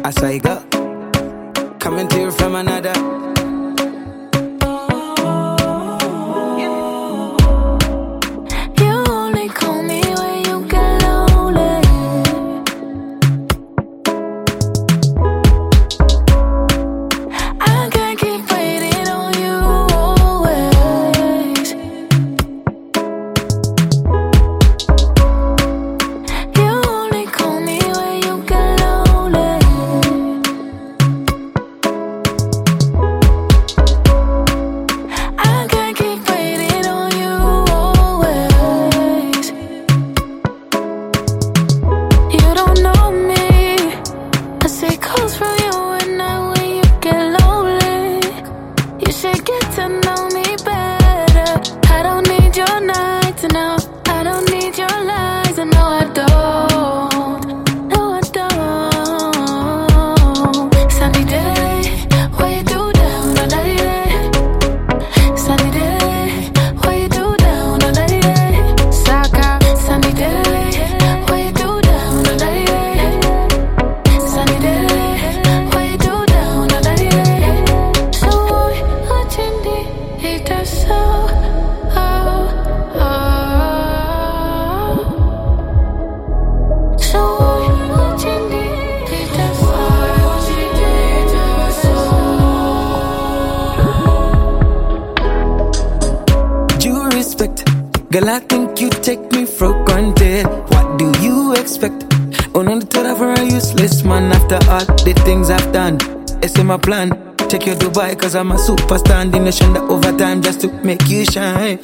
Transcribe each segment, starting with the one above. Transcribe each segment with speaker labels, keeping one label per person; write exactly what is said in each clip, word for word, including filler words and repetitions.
Speaker 1: As I go, coming to you from another.
Speaker 2: Girl, I think you take me for granted. What do you expect? Oh, no, the thought of her a useless man. After all the things I've done, it's in my plan. Take you to Dubai, cause I'm a superstar in the nation that overtime just to make you shine.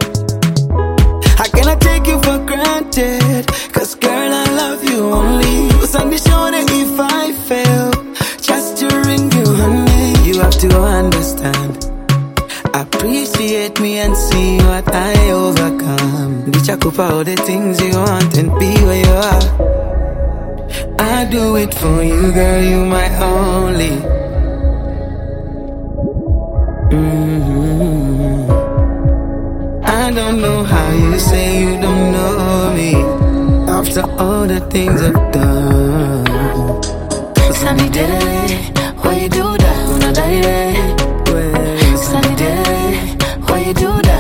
Speaker 2: How can I take you for granted? Cause girl, I love you only. What's on the shoulder if I fail? Just to ring you, honey. You have to understand. Appreciate me and see what I overcome. Bitch, I could all the things you want and be where you are. I do it for you, girl, you my only. Mm-hmm. I don't know how you say you don't know me after all the things I've done.
Speaker 3: Sunny day, why you do that? Una day,
Speaker 2: well,
Speaker 3: sunny day, why you do that?